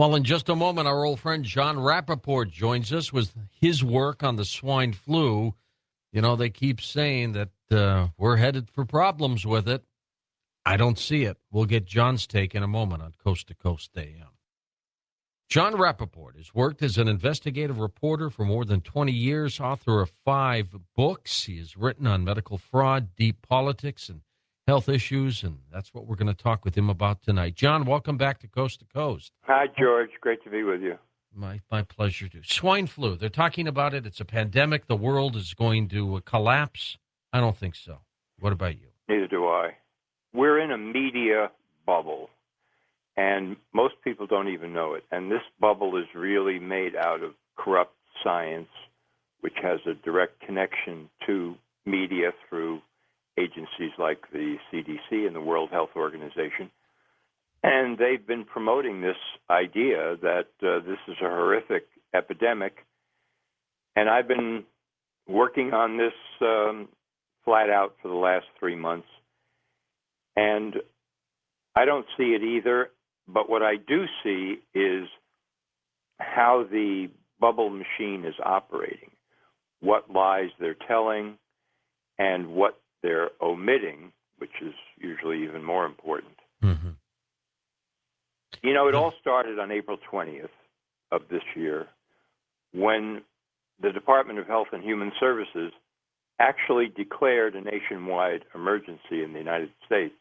Well, in just a moment, our old friend John Rappaport joins us with his work on the swine flu. You know, they keep saying that we're headed for problems with it. I don't see it. We'll get John's take in a moment on Coast to Coast AM. John Rappaport has worked as an investigative reporter for more than 20 years, author of 5 books. He has written on medical fraud, deep politics, and health issues, and that's what we're going to talk with him about tonight. John, welcome back to Coast. Hi, George. Great to be with you. My pleasure, too. Swine flu, they're talking about it. It's a pandemic. The world is going to collapse. I don't think so. What about you? Neither do I. We're in a media bubble, and most people don't even know it. And this bubble is really made out of corrupt science, which has a direct connection to media through agencies like the CDC and the World Health Organization. And they've been promoting this idea that this is a horrific epidemic. And I've been working on this flat out for the last 3 months. And I don't see it either. But what I do see is how the bubble machine is operating, what lies they're telling, and what they're omitting, which is usually even more important. Mm-hmm. You know, it all started on April 20th of this year when the Department of Health and Human Services actually declared a nationwide emergency in the United States.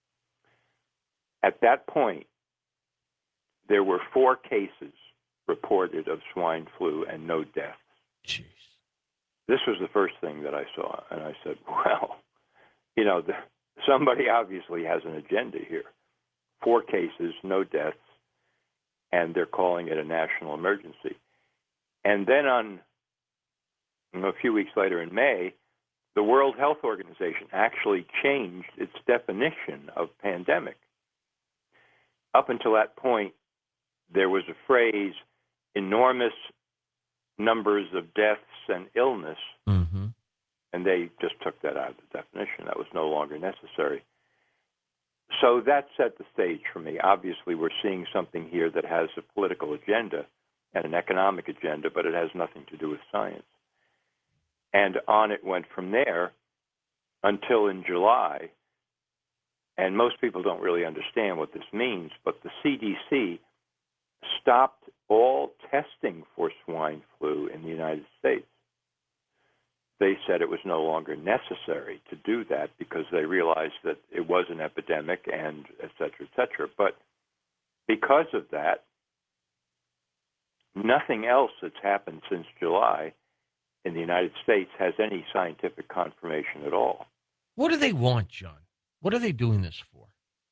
At that point, there were 4 cases reported of swine flu and no deaths. Jeez. This was the first thing that I saw, and I said, well, you know, somebody obviously has an agenda here. 4 cases, no deaths, and they're calling it a national emergency. And then a few weeks later in May, the World Health Organization actually changed its definition of pandemic. Up until that point, there was a phrase, enormous numbers of deaths and illness, Mm-hmm. and they just took that out of the definition. That was no longer necessary. So that set the stage for me. Obviously, we're seeing something here that has a political agenda and an economic agenda, but it has nothing to do with science. And on it went from there until in July, and most people don't really understand what this means, but the CDC stopped all testing for swine flu in the United States. They said it was no longer necessary to do that because they realized that it was an epidemic and et cetera, et cetera. But because of that, nothing else that's happened since July in the United States has any scientific confirmation at all. What do they want, John? What are they doing this for?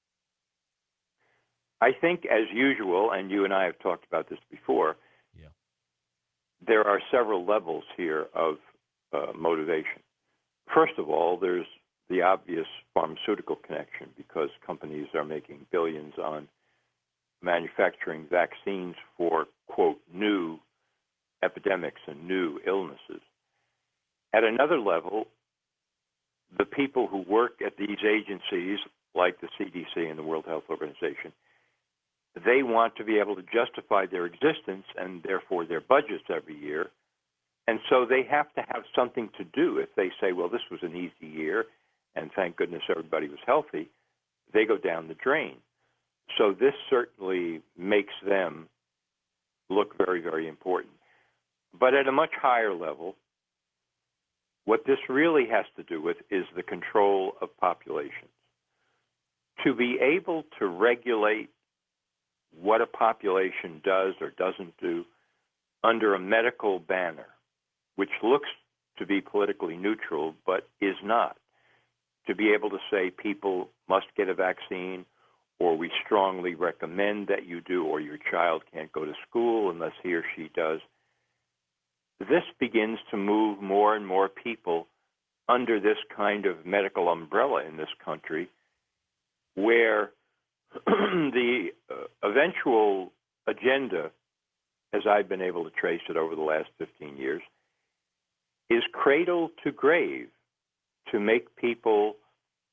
I think, as usual, and you and I have talked about this before, Yeah. there are several levels here of motivation. First of all, there's the obvious pharmaceutical connection because companies are making billions on manufacturing vaccines for, quote, new epidemics and new illnesses. At another level, the people who work at these agencies, like the CDC and the World Health Organization, they want to be able to justify their existence and therefore their budgets every year. And so they have to have something to do. If they say, well, this was an easy year, and thank goodness everybody was healthy, they go down the drain. So this certainly makes them look very, very important. But at a much higher level, what this really has to do with is the control of populations. To be able to regulate what a population does or doesn't do under a medical banner, which looks to be politically neutral but is not. To be able to say people must get a vaccine, or we strongly recommend that you do, or your child can't go to school unless he or she does. This begins to move more and more people under this kind of medical umbrella in this country, where the eventual agenda, as I've been able to trace it over the last 15 years, is cradle to grave to make people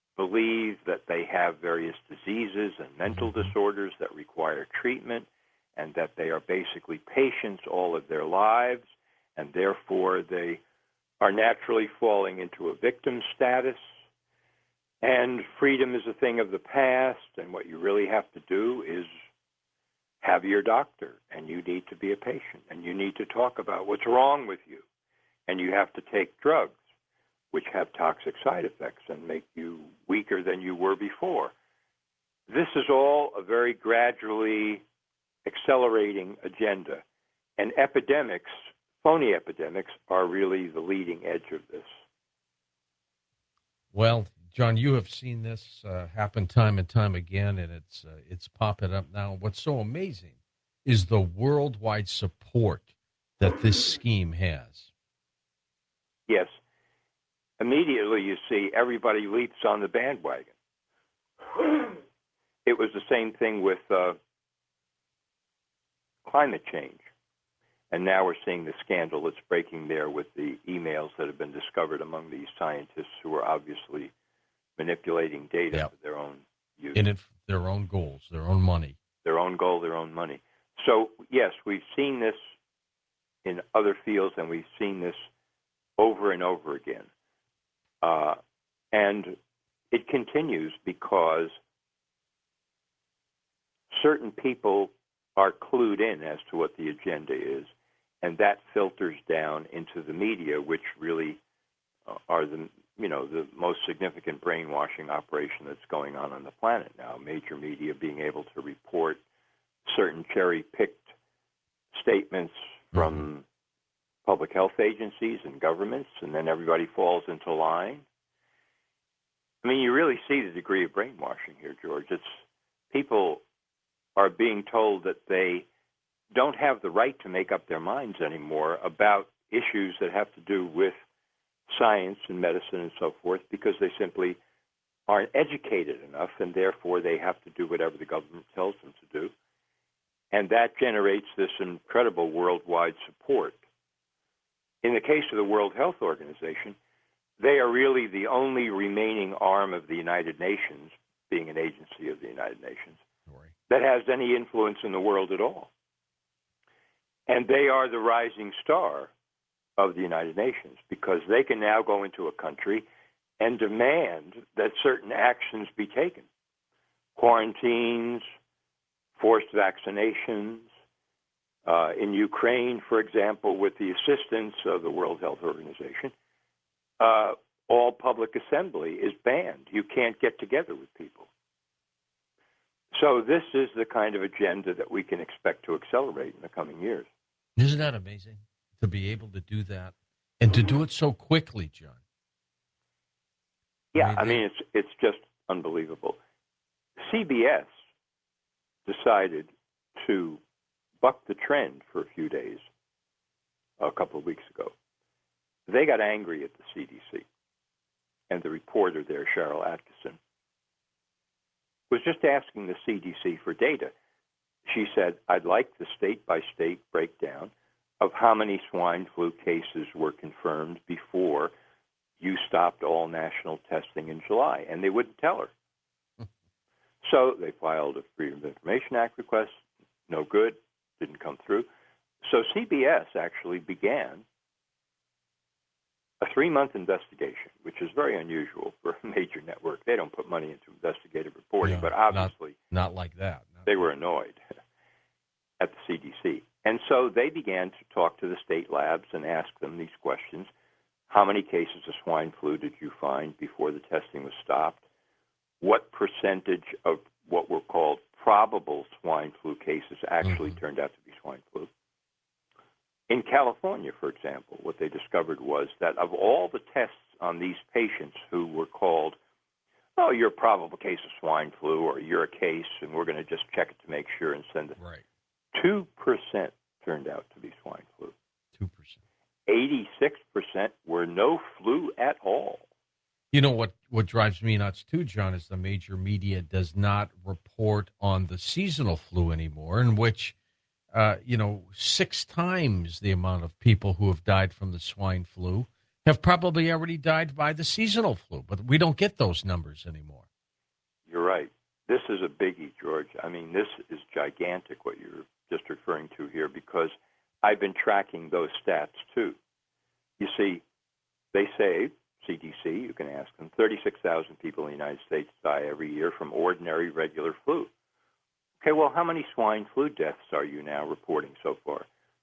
believe that they have various diseases and mental disorders that require treatment, and that they are basically patients all of their lives, and therefore they are naturally falling into a victim status. And freedom is a thing of the past, and what you really have to do is have your doctor, and you need to be a patient, and you need to talk about what's wrong with you, and you have to take drugs, which have toxic side effects and make you weaker than you were before. This is all a very gradually accelerating agenda, and epidemics, phony epidemics, are really the leading edge of this. Well, John, you have seen this happen time and time again, and it's popping up now. What's so amazing is the worldwide support that this scheme has. Yes. Immediately you see everybody leaps on the bandwagon. It was the same thing with climate change. And now we're seeing the scandal that's breaking there with the emails that have been discovered among these scientists who are obviously manipulating data for their own use. And their own goals, their own money. Their own goal, their own money. So, yes, we've seen this in other fields, and we've seen this over and over again. And it continues because certain people are clued in as to what the agenda is, and that filters down into the media, which really are the most significant brainwashing operation that's going on the planet now. Major media being able to report certain cherry-picked statements from public health agencies and governments, and then everybody falls into line. I mean, you really see the degree of brainwashing here, George. It's people are being told that they don't have the right to make up their minds anymore about issues that have to do with science and medicine and so forth, because they simply aren't educated enough, and therefore they have to do whatever the government tells them to do. And that generates this incredible worldwide support. In the case of the World Health Organization, they are really the only remaining arm of the United Nations, being an agency of the United Nations, that has any influence in the world at all. And they are the rising star of the United Nations, because they can now go into a country and demand that certain actions be taken. Quarantines, forced vaccinations. In Ukraine, for example, with the assistance of the World Health Organization, all public assembly is banned. You can't get together with people. So this is the kind of agenda that we can expect to accelerate in the coming years. Isn't that amazing to be able to do that and to do it so quickly, John? Yeah, I mean it's just unbelievable. CBS decided to buck the trend for a few days a couple of weeks ago. They got angry at the CDC, and the reporter there, Cheryl Atkinson, was just asking the CDC for data. She said, I'd like the state-by-state breakdown of how many swine flu cases were confirmed before you stopped all national testing in July, and they wouldn't tell her. So they filed a Freedom of Information Act request, no good, didn't come through. So CBS actually began a 3-month investigation, which is very unusual for a major network. They don't put money into investigative reporting, but obviously not like that. They were annoyed at the CDC. And so they began to talk to the state labs and ask them these questions. How many cases of swine flu did you find before the testing was stopped? What percentage of what were called probable swine flu cases actually turned out to be swine flu? In California, for example, what they discovered was that of all the tests on these patients who were called, oh, you're a probable case of swine flu, or you're a case, and we're going to just check it to make sure and send it. Right. 2% turned out to be swine flu. 2%. 86% were no flu at all. You know what drives me nuts too, John, is the major media does not report on the seasonal flu anymore, in which 6 times the amount of people who have died from the swine flu have probably already died by the seasonal flu, but we don't get those numbers anymore. You're right. This is a biggie, George. I mean, this is gigantic what you're just referring to here, because I've been tracking those stats too. You see, they say, CDC, you can ask them, 36,000 people in the United States die every year from ordinary regular flu. Okay, well, how many swine flu deaths are you now reporting so far?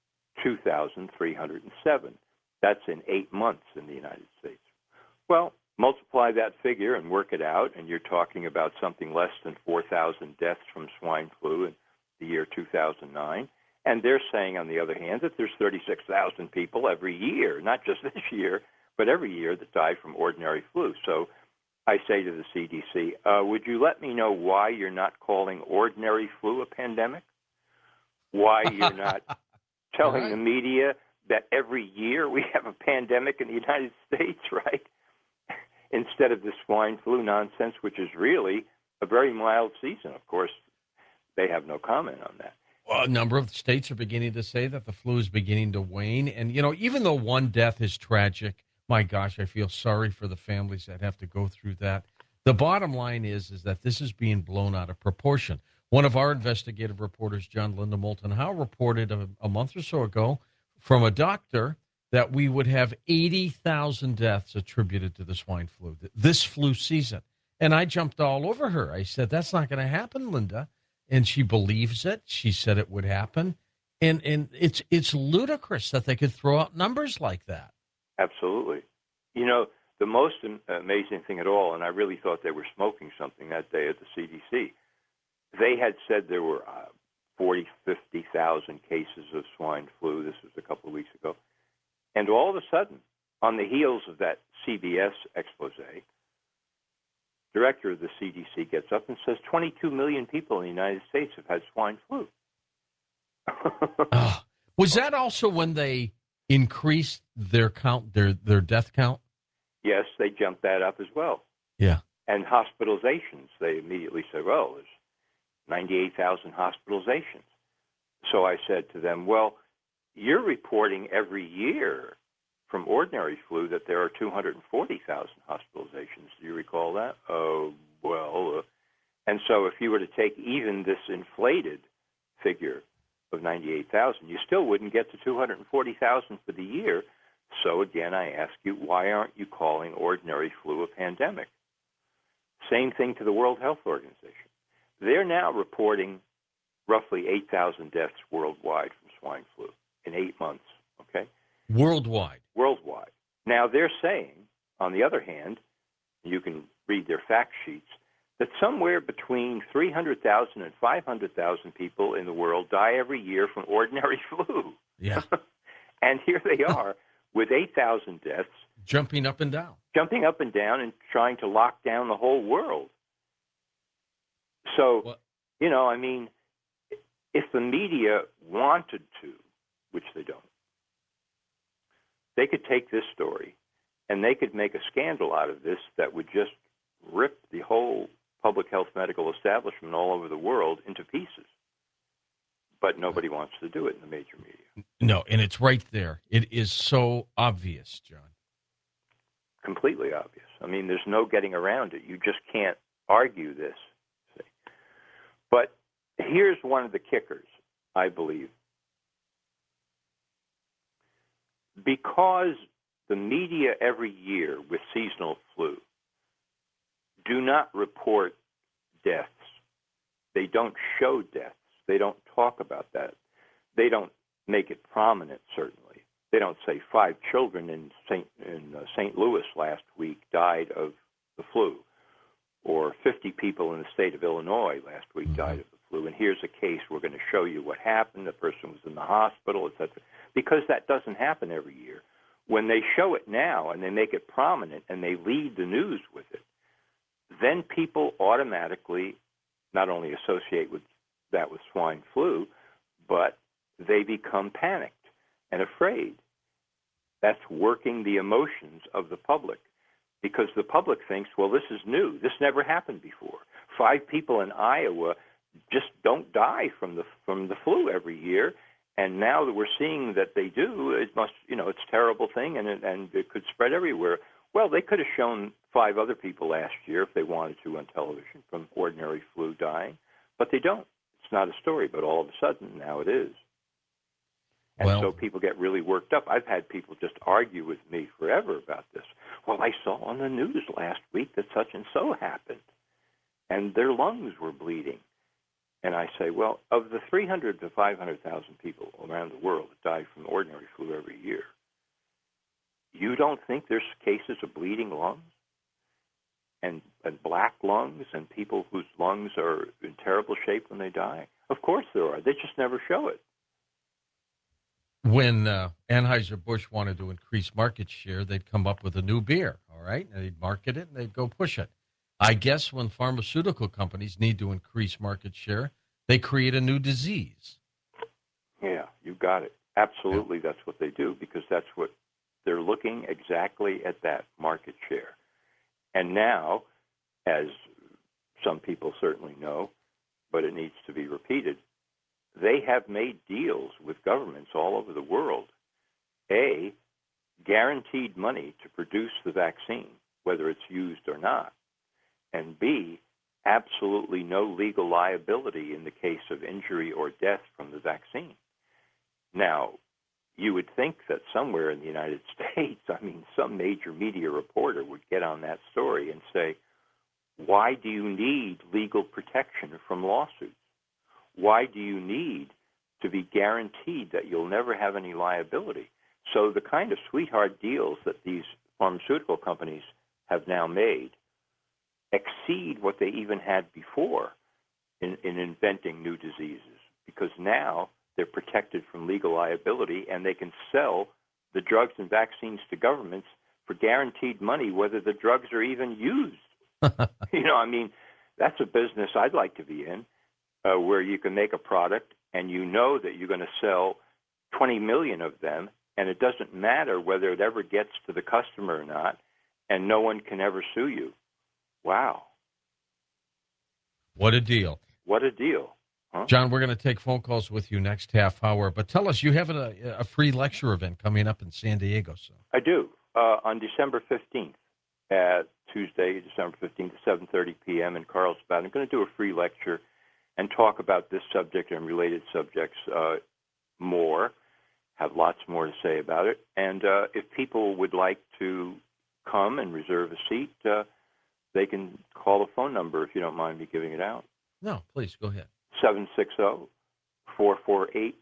2,307. That's in 8 months in the United States. Well, multiply that figure and work it out, and you're talking about something less than 4,000 deaths from swine flu in the year 2009. And they're saying, on the other hand, that there's 36,000 people every year, not just this year, but every year that die from ordinary flu. So I say to the CDC, would you let me know why you're not calling ordinary flu a pandemic? Why you're not telling the media that every year we have a pandemic in the United States, right? Instead of this swine flu nonsense, which is really a very mild season. Of course, they have no comment on that. Well, a number of states are beginning to say that the flu is beginning to wane. And, you know, even though one death is tragic, my gosh, I feel sorry for the families that have to go through that. The bottom line is that this is being blown out of proportion. One of our investigative reporters, John Linda Moulton Howe, reported a month or so ago from a doctor that we would have 80,000 deaths attributed to the swine flu this flu season. And I jumped all over her. I said, that's not going to happen, Linda. And she believes it. She said it would happen. And it's ludicrous that they could throw out numbers like that. Absolutely. You know, the most amazing thing at all, and I really thought they were smoking something that day at the CDC, they had said there were 40, 50,000 cases of swine flu. This was a couple of weeks ago. And all of a sudden, on the heels of that CBS expose, director of the CDC gets up and says 22 million people in the United States have had swine flu. Was that also when they increased their count, their death count? Yes, they jumped that up as well. Yeah. And hospitalizations, they immediately said, well, there's 98,000 hospitalizations. So I said to them, well, you're reporting every year from ordinary flu that there are 240,000 hospitalizations. Do you recall that? And so if you were to take even this inflated figure of 98,000, you still wouldn't get to 240,000 for the year. So again, I ask you, why aren't you calling ordinary flu a pandemic? Same thing to the World Health Organization. They're now reporting roughly 8,000 deaths worldwide from swine flu in 8 months, okay? Worldwide. Worldwide. Now, they're saying, on the other hand, you can read their fact sheets, that somewhere between 300,000 and 500,000 people in the world die every year from ordinary flu. Yeah. And here they are with 8,000 deaths. Jumping up and down. Jumping up and down and trying to lock down the whole world. So, you know, I mean, if the media wanted to, which they don't, they could take this story and they could make a scandal out of this that would just rip the whole public health medical establishment all over the world into pieces. But nobody wants to do it in the major media. No, and it's right there. It is so obvious, John. Completely obvious. I mean, there's no getting around it. You just can't argue this. See? But here's one of the kickers, I believe. Because the media every year with seasonal flu do not report deaths. They don't show deaths. They don't talk about that. They don't make it prominent, certainly. They don't say 5 children in St. Louis last week died of the flu, or 50 people in the state of Illinois last week died of the flu, and here's a case. We're going to show you what happened. The person was in the hospital, etc. Because that doesn't happen every year. When they show it now and they make it prominent and they lead the news with it, then people automatically not only associate with that with swine flu, but they become panicked and afraid. That's working the emotions of the public, because the public thinks, well, this is new. This never happened before. 5 people in Iowa just don't die from the flu every year, and now that we're seeing that they do, it must, it's a terrible thing, and it could spread everywhere. Well, they could have shown 5 other people last year if they wanted to on television from ordinary flu dying, but they don't. It's not a story, but all of a sudden now it is. And Well, so people get really worked up. I've had people just argue with me forever about this. Well, I saw on the news last week that such and so happened, and their lungs were bleeding. And I say, well, of the 300 to 500,000 people around the world that die from ordinary flu every year, you don't think there's cases of bleeding lungs and black lungs and people whose lungs are in terrible shape when they die? Of course there are. They just never show it. when Anheuser-Busch wanted to increase market share, they'd come up with a new beer, all right? And they'd market it, and they'd go push it. I guess when pharmaceutical companies need to increase market share, they create a new disease. Yeah, you got it. Absolutely, that's what they do, because that's what they're looking exactly at, that market share. And now, as some people certainly know, but it needs to be repeated, they have made deals with governments all over the world. A, guaranteed money to produce the vaccine, whether it's used or not. And B, absolutely no legal liability in the case of injury or death from the vaccine. Now, you would think that somewhere in the United States, some major media reporter would get on that story and say, why do you need legal protection from lawsuits? Why do you need to be guaranteed that you'll never have any liability? So the kind of sweetheart deals that these pharmaceutical companies have now made exceed what they even had before in inventing new diseases, because now they're protected from legal liability and they can sell the drugs and vaccines to governments for guaranteed money, whether the drugs are even used. That's a business I'd like to be in, where you can make a product and you know that you're going to sell 20 million of them, and it doesn't matter whether it ever gets to the customer or not, and no one can ever sue you. Wow. What a deal. What a deal. Huh? John, we're going to take phone calls with you next half hour, but tell us, you have a free lecture event coming up in San Diego soon. I do, on December 15th, at Tuesday, December 15th at 7:30 p.m. in Carlsbad. I'm going to do a free lecture and talk about this subject and related subjects more, have lots more to say about it. And if people would like to come and reserve a seat, they can call the phone number, if you don't mind me giving it out. No, please, go ahead. 760-448-2722.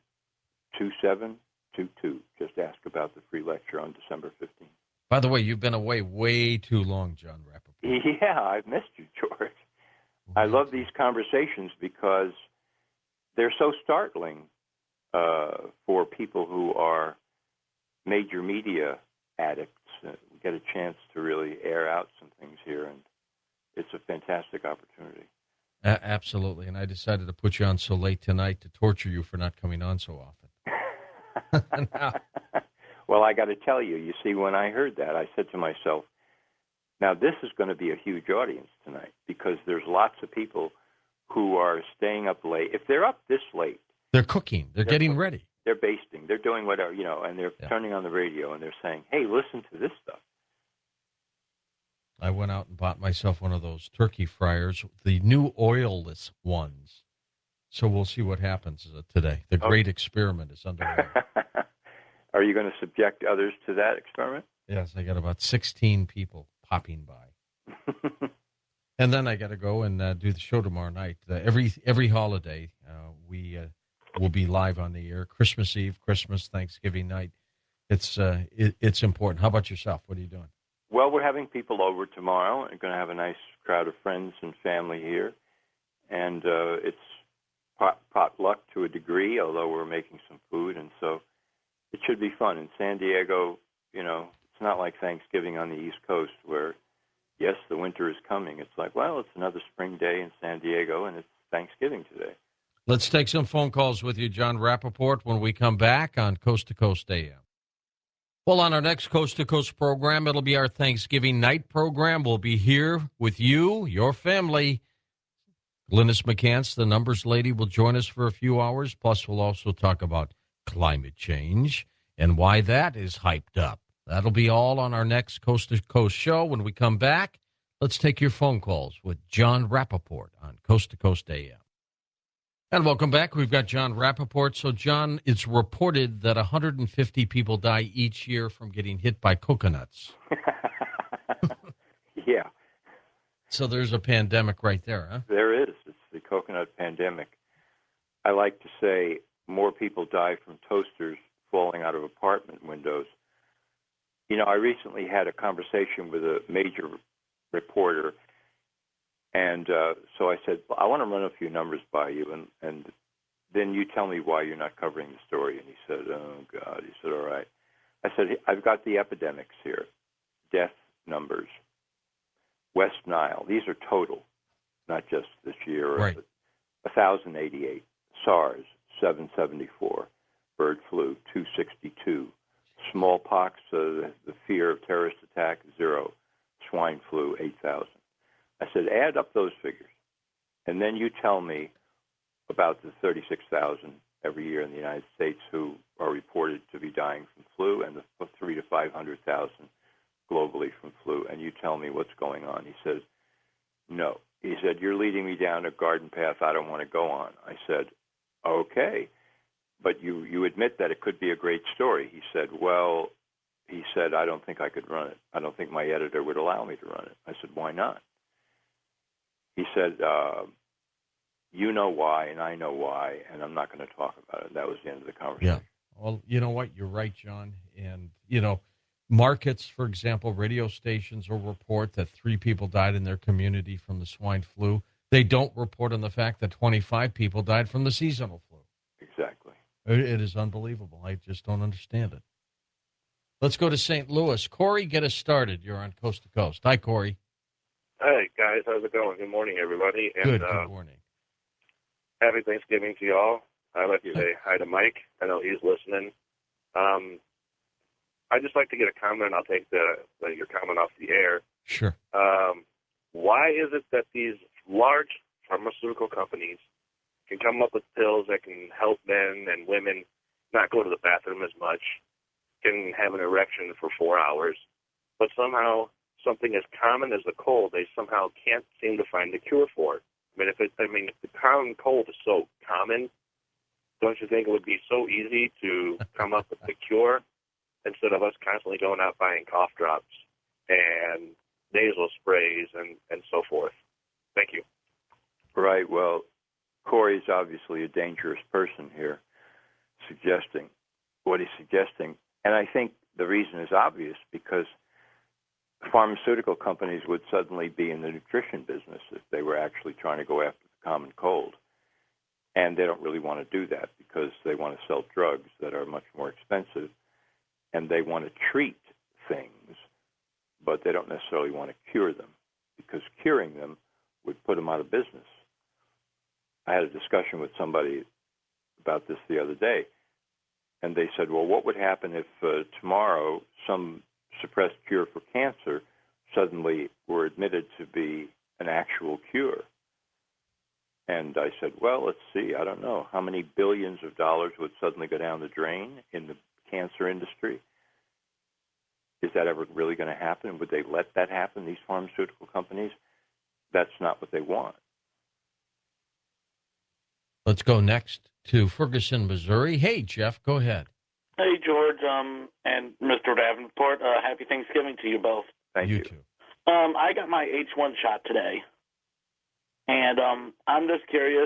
Just ask about the free lecture on December 15th. By the way, you've been away way too long, John Rappaport. Yeah, I've missed you, George. I love these conversations because they're so startling for people who are major media addicts. We get a chance to really air out some things here, and it's a fantastic opportunity. Absolutely, and I decided to put you on so late tonight to torture you for not coming on so often. Now, well, I got to tell you, you see, when I heard that, I said to myself, now this is going to be a huge audience tonight, because there's lots of people who are staying up late. If they're up this late, they're cooking. They're getting ready. They're basting. They're doing whatever, and they're turning on the radio and they're saying, hey, listen to this stuff. I went out and bought myself one of those turkey fryers, the new oilless ones. So we'll see what happens today. The great experiment is underway. Are you going to subject others to that experiment? Yes, I got about 16 people popping by. And then I got to go and do the show tomorrow night. Every holiday, we will be live on the air. Christmas Eve, Christmas, Thanksgiving night. It's important. How about yourself? What are you doing? Well, we're having people over tomorrow. We're going to have a nice crowd of friends and family here. And it's potluck to a degree, although we're making some food. And so it should be fun. In San Diego, it's not like Thanksgiving on the East Coast where, yes, the winter is coming. It's like, well, it's another spring day in San Diego, and it's Thanksgiving today. Let's take some phone calls with you, John Rappaport, when we come back on Coast to Coast AM. Well, on our next Coast to Coast program, it'll be our Thanksgiving night program. We'll be here with you, your family. Glynis McCants, the numbers lady, will join us for a few hours. Plus, we'll also talk about climate change and why that is hyped up. That'll be all on our next Coast to Coast show. When we come back, let's take your phone calls with John Rappaport on Coast to Coast AM. And welcome back. We've got John Rappaport. So, John, it's reported that 150 people die each year from getting hit by coconuts. Yeah. So there's a pandemic right there, huh? There is. It's the coconut pandemic. I like to say more people die from toasters falling out of apartment windows. You know, I recently had a conversation with a major reporter, and so I said, I want to run a few numbers by you, and then you tell me why you're not covering the story. And he said, oh, God. He said, all right. I said, I've got the epidemics here, death numbers. West Nile, these are total, not just this year. Right. 1,088. SARS, 774. Bird flu, 262. Smallpox, the fear of terrorist attack, 0. Swine flu, 8,000. I said, add up those figures, and then you tell me about the 36,000 every year in the United States who are reported to be dying from flu, and the 300,000 to 500,000 globally from flu, and you tell me what's going on. He says, no. He said, you're leading me down a garden path I don't want to go on. I said, okay, but you admit that it could be a great story. He said, well, I don't think I could run it. I don't think my editor would allow me to run it. I said, why not? He said, you know why, and I know why, and I'm not going to talk about it. That was the end of the conversation. Yeah. Well, you know what? You're right, John. And, you know, markets, for example, radio stations will report that 3 people died in their community from the swine flu. They don't report on the fact that 25 people died from the seasonal flu. Exactly. It is unbelievable. I just don't understand it. Let's go to St. Louis. Corey, get us started. You're on Coast to Coast. Hi, Corey. Hey, guys. How's it going? Good morning, everybody. And, Good morning. Happy Thanksgiving to you all. I'd like to say hi to Mike. I know he's listening. I'd just like to get a comment. I'll take your comment off the air. Sure. Why is it that these large pharmaceutical companies can come up with pills that can help men and women not go to the bathroom as much, can have an erection for 4 hours, but somehow something as common as the cold, they somehow can't seem to find a cure for it? If the common cold is so common, don't you think it would be so easy to come up with the cure instead of us constantly going out buying cough drops and nasal sprays and so forth? Thank you. Right. Well, Corey's obviously a dangerous person here, suggesting what he's suggesting. And I think the reason is obvious, because pharmaceutical companies would suddenly be in the nutrition business if they were actually trying to go after the common cold. And they don't really want to do that because they want to sell drugs that are much more expensive, and they want to treat things, but they don't necessarily want to cure them, because curing them would put them out of business. I had a discussion with somebody about this the other day, and they said, well, what would happen if tomorrow some suppressed cure for cancer suddenly were admitted to be an actual cure? And I said, well, let's see. I don't know. How many billions of dollars would suddenly go down the drain in the cancer industry? Is that ever really going to happen? Would they let that happen, these pharmaceutical companies? That's not what they want. Let's go next to Ferguson, Missouri. Hey, Jeff, go ahead. Hey, George, and Mr. Davenport. Happy Thanksgiving to you both. Thank you. You too. I got my H1 shot today, and I'm just curious,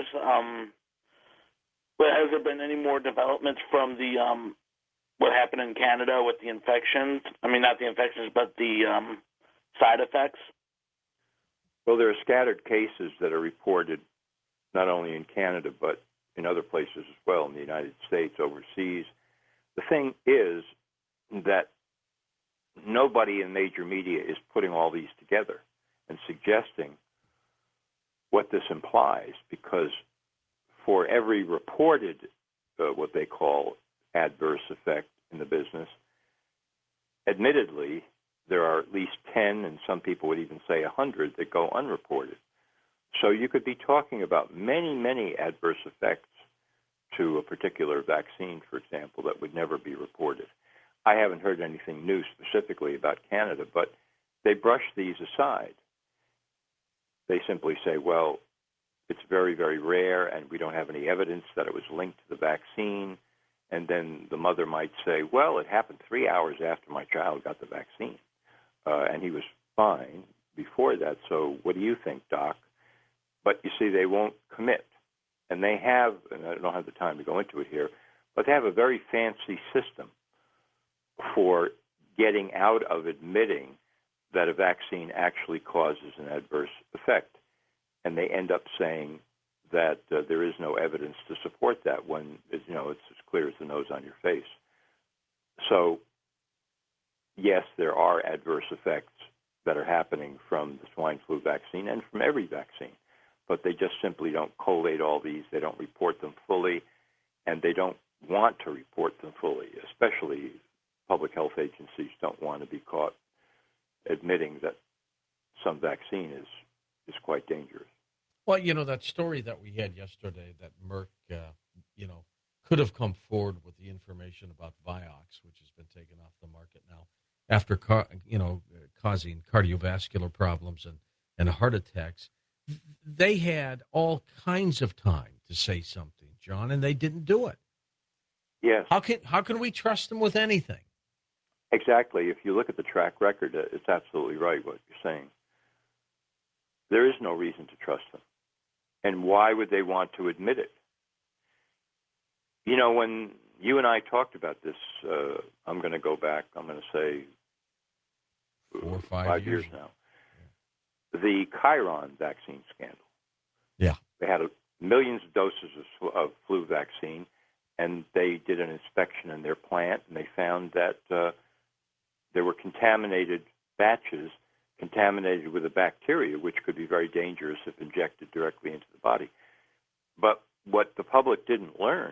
but has there been any more developments from the what happened in Canada with the infections? I mean, not the infections, but the side effects? Well, there are scattered cases that are reported not only in Canada but in other places as well, in the United States, overseas. The thing is that nobody in major media is putting all these together and suggesting what this implies, because for every reported what they call adverse effect in the business, admittedly, there are at least 10, and some people would even say 100, that go unreported. So you could be talking about many, many adverse effects to a particular vaccine, for example, that would never be reported. I haven't heard anything new specifically about Canada, but they brush these aside. They simply say, well, it's very, very rare, and we don't have any evidence that it was linked to the vaccine. And then the mother might say, well, it happened 3 hours after my child got the vaccine, and he was fine before that. So what do you think, Doc? But you see, they won't commit. And they have, and I don't have the time to go into it here, but they have a very fancy system for getting out of admitting that a vaccine actually causes an adverse effect. And they end up saying that there is no evidence to support that when it's as clear as the nose on your face. So, yes, there are adverse effects that are happening from the swine flu vaccine and from every vaccine, but they just simply don't collate all these. They don't report them fully, and they don't want to report them fully, especially public health agencies don't want to be caught admitting that some vaccine is quite dangerous. Well, that story that we had yesterday that Merck, could have come forward with the information about Vioxx, which has been taken off the market now after, causing cardiovascular problems and heart attacks. They had all kinds of time to say something, John, and they didn't do it. Yes. How can we trust them with anything? Exactly. If you look at the track record, it's absolutely right what you're saying. There is no reason to trust them. And why would they want to admit it? When you and I talked about this, I'm going to go back, I'm going to say 4 or 5 years now. Yeah. The Chiron vaccine scandal. Yeah. They had millions of doses of flu vaccine, and they did an inspection in their plant, and they found that there were contaminated batches contaminated with a bacteria, which could be very dangerous if injected directly into the body. But what the public didn't learn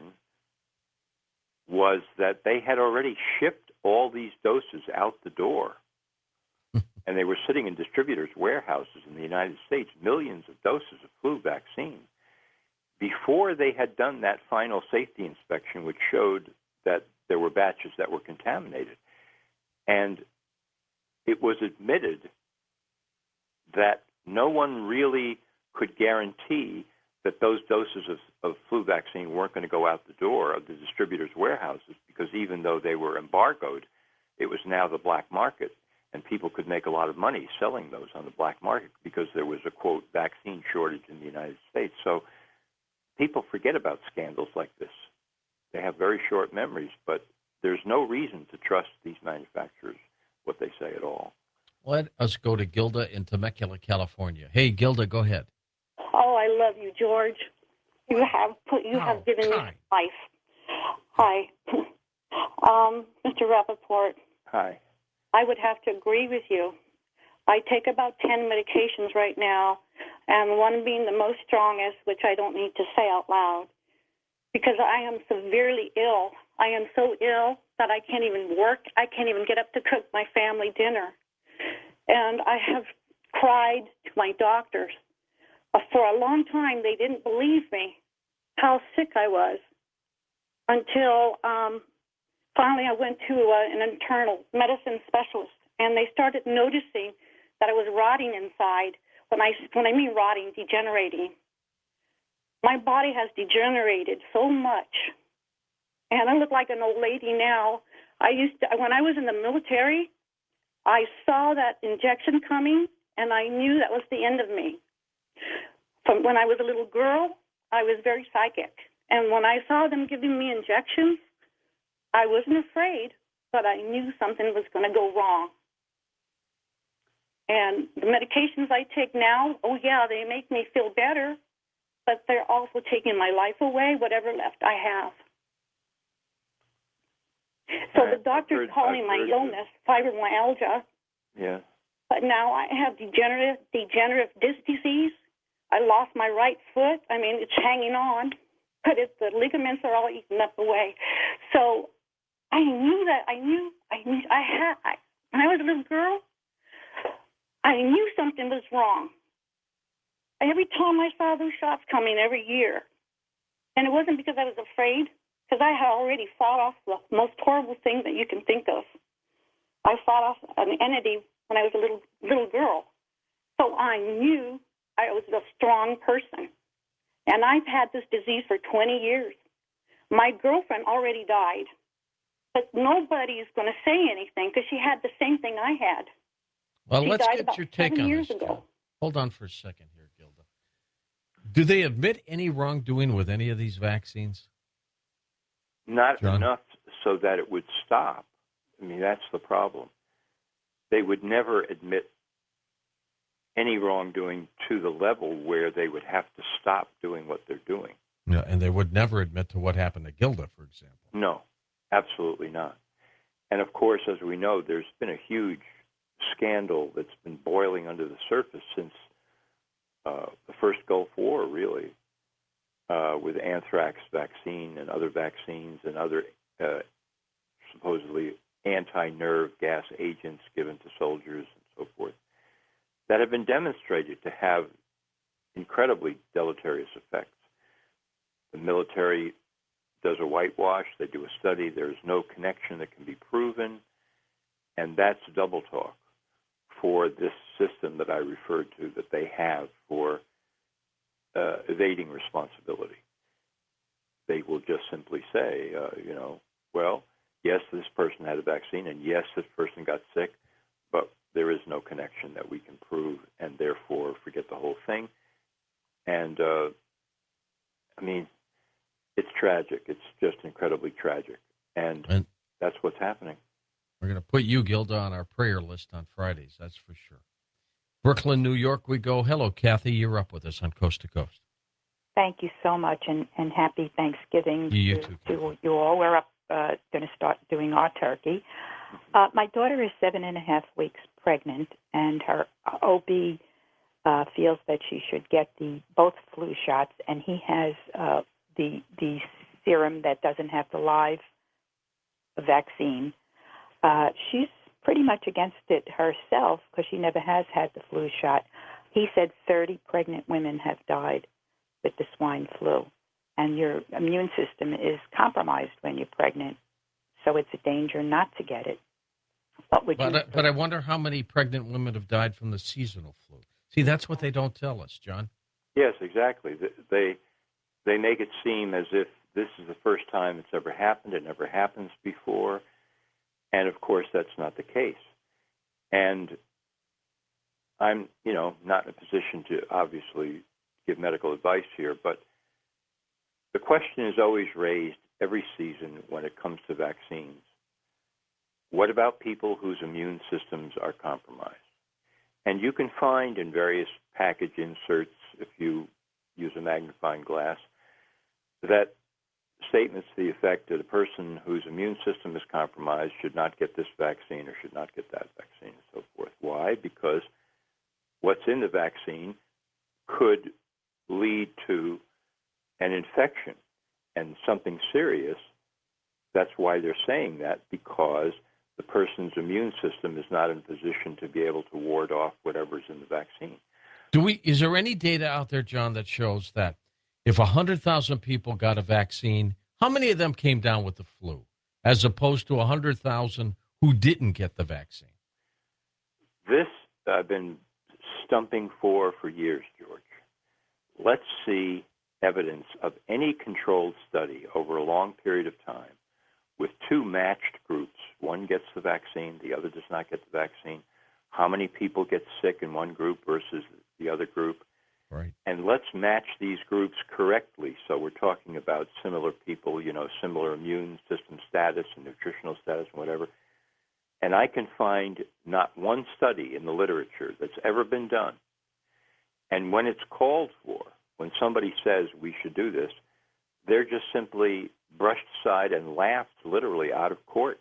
was that they had already shipped all these doses out the door, and they were sitting in distributors' warehouses in the United States, millions of doses of flu vaccine, before they had done that final safety inspection, which showed that there were batches that were contaminated. And it was admitted that no one really could guarantee that those doses of flu vaccine weren't going to go out the door of the distributors' warehouses, because even though they were embargoed, it was now the black market, and people could make a lot of money selling those on the black market because there was a, quote, vaccine shortage in the United States. So people forget about scandals like this. They have very short memories, but there's no reason to trust these manufacturers, what they say at all. Let us go to Gilda in Temecula, California. Hey, Gilda, go ahead. Oh, I love you, George. You have given me life. Hi. Mr. Rappaport. Hi. I would have to agree with you. I take about 10 medications right now, and one being the most strongest, which I don't need to say out loud, because I am severely ill. I am so ill that I can't even work. I can't even get up to cook my family dinner. And I have cried to my doctors. For a long time, they didn't believe me how sick I was until finally I went to an internal medicine specialist, and they started noticing that I was rotting inside. When I mean rotting, degenerating. My body has degenerated so much, and I look like an old lady now. When I was in the military, I saw that injection coming, and I knew that was the end of me. From when I was a little girl, I was very psychic. And when I saw them giving me injections, I wasn't afraid, but I knew something was going to go wrong. And the medications I take now, oh, yeah, they make me feel better, but they're also taking my life away, whatever left I have. So the doctor's calling my illness fibromyalgia. Yeah. But now I have degenerative disc disease. I lost my right foot. I mean, it's hanging on, but the ligaments are all eaten up away. So I knew that. When I was a little girl, I knew something was wrong. Every time I saw those shots coming every year, and it wasn't because I was afraid. because I had already fought off the most horrible thing that you can think of. I fought off an entity when I was a little girl. So I knew I was a strong person. And I've had this disease for 20 years. My girlfriend already died. But nobody's going to say anything because she had the same thing I had. Well, She let's died get about your take 7 on years this. ago. Jill. Hold on for a second here, Gilda. Do they admit any wrongdoing with any of these vaccines? Not John? enough so that it would stop. I mean, that's the problem. They would never admit any wrongdoing to the level where they would have to stop doing what they're doing. Yeah, and they would never admit to what happened to Gilda, for example. No, absolutely not. And of course, as we know, there's been a huge scandal that's been boiling under the surface since the first Gulf War, really, with anthrax vaccine and other vaccines and other supposedly anti-nerve gas agents given to soldiers and so forth that have been demonstrated to have incredibly deleterious effects. The military does a whitewash, they do a study, there's no connection that can be proven, and that's double talk for this system that I referred to that they have for evading responsibility. They will just simply say, well, yes, this person had a vaccine, and yes, this person got sick, but there is no connection that we can prove, and therefore forget the whole thing. And, it's tragic. It's just incredibly tragic. And that's what's happening. We're going to put you, Gilda, on our prayer list on Fridays, that's for sure. Brooklyn, New York, we go. Hello, Kathy. You're up with us on Coast to Coast. Thank you so much, and happy Thanksgiving to you all. We're up going to start doing our turkey. My daughter is 7.5 weeks pregnant, and her OB feels that she should get both flu shots, and he has the serum that doesn't have the live vaccine. She's pretty much against it herself because she never has had the flu shot. He said 30 pregnant women have died with the swine flu, and your immune system is compromised when you're pregnant, so it's a danger not to get it. But I wonder how many pregnant women have died from the seasonal flu. See, that's what they don't tell us, John. Yes, exactly. They make it seem as if this is the first time it's ever happened. It never happens before. And, of course, that's not the case. And I'm, not in a position to obviously give medical advice here, but the question is always raised every season when it comes to vaccines. What about people whose immune systems are compromised? And you can find in various package inserts, if you use a magnifying glass, that statements to the effect that a person whose immune system is compromised should not get this vaccine or should not get that vaccine and so forth. Why? Because what's in the vaccine could lead to an infection and something serious. That's why they're saying that, because the person's immune system is not in position to be able to ward off whatever's in the vaccine. Is there any data out there, John, that shows that if 100,000 people got a vaccine, how many of them came down with the flu, as opposed to 100,000 who didn't get the vaccine? This I've been stumping for years, George. Let's see evidence of any controlled study over a long period of time with two matched groups. One gets the vaccine, the other does not get the vaccine. How many people get sick in one group versus the other group? Right. And let's match these groups correctly. So we're talking about similar people, similar immune system status and nutritional status and whatever. And I can find not one study in the literature that's ever been done. And when it's called for, when somebody says we should do this, they're just simply brushed aside and laughed literally out of court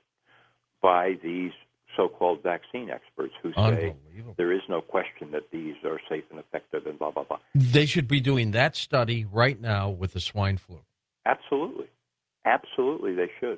by these so-called vaccine experts who say there is no question that these are safe and effective and blah, blah, blah. They should be doing that study right now with the swine flu. Absolutely. Absolutely, they should.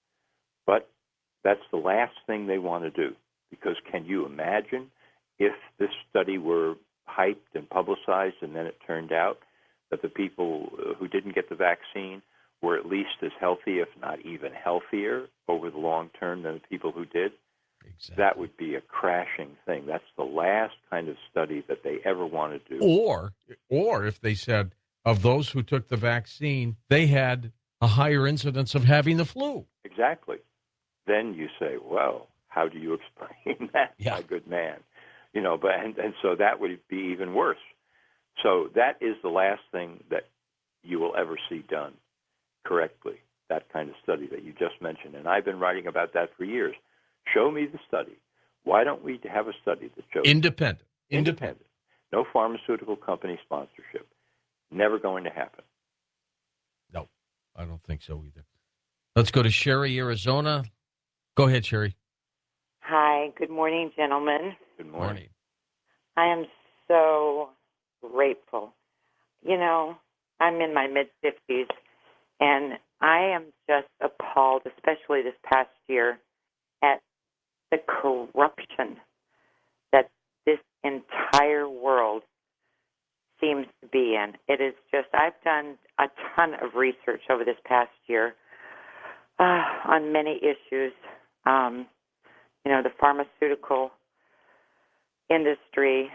But that's the last thing they want to do, because can you imagine if this study were hyped and publicized and then it turned out that the people who didn't get the vaccine were at least as healthy, if not even healthier, over the long term than the people who did, Exactly. that would be a crashing thing. That's the last kind of study that they ever want to do. Or if they said of those who took the vaccine, they had a higher incidence of having the flu. Exactly. Then you say, well, how do you explain that, Yeah. my good man? But and so that would be even worse. So that is the last thing that you will ever see done correctly, that kind of study that you just mentioned. And I've been writing about that for years. Show me the study. Why don't we have a study that shows Independent. No pharmaceutical company sponsorship. Never going to happen. No, I don't think so either. Let's go to Sherry, Arizona. Go ahead, Sherry. Hi, good morning, gentlemen. Good morning. I am so grateful. I'm in my mid-50s, and I am just appalled, especially this past year, at the corruption that this entire world seems to be in. It is just, I've done a ton of research over this past year on many issues. The pharmaceutical industry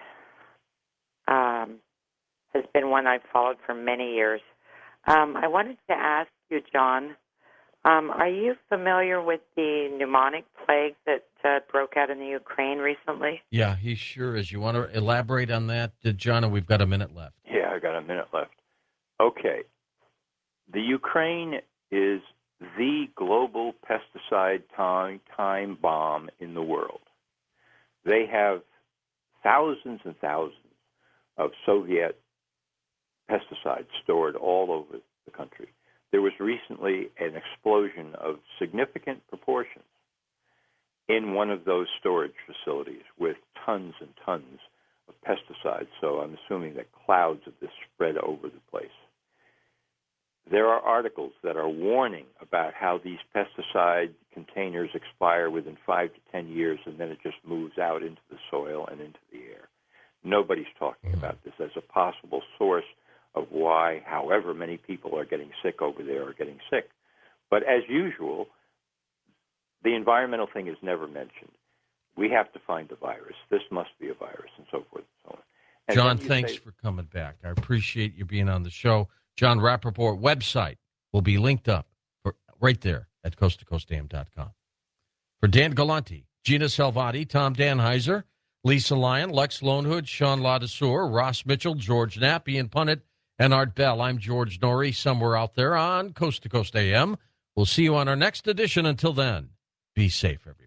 has been one I've followed for many years. I wanted to ask you, John, are you familiar with the pneumonic plague that broke out in the Ukraine recently? Yeah, he sure is. You want to elaborate on that, John? And we've got a minute left. Yeah, I got a minute left. Okay. The Ukraine is the global pesticide time bomb in the world. They have thousands and thousands of Soviet pesticides stored all over the country. There was recently an explosion of significant proportions in one of those storage facilities with tons and tons of pesticides. So I'm assuming that clouds of this spread over the place. There are articles that are warning about how these pesticide containers expire within 5 to 10 years, and then it just moves out into the soil and into the air. Nobody's talking about this as a possible source of why, however many people are getting sick over there, are getting sick. But as usual, the environmental thing is never mentioned. We have to find the virus. This must be a virus, and so forth and so on. And John, thanks for coming back. I appreciate you being on the show. John Rappaport website will be linked up right there at coasttocoastam.com. For Dan Galante, Gina Salvati, Tom Danheiser, Lisa Lyon, Lex Lonehood, Sean Ladesseur, Ross Mitchell, George Knapp, Ian Punnett, and Art Bell. I'm George Norrie, somewhere out there on Coast to Coast AM. We'll see you on our next edition. Until then, be safe, everyone.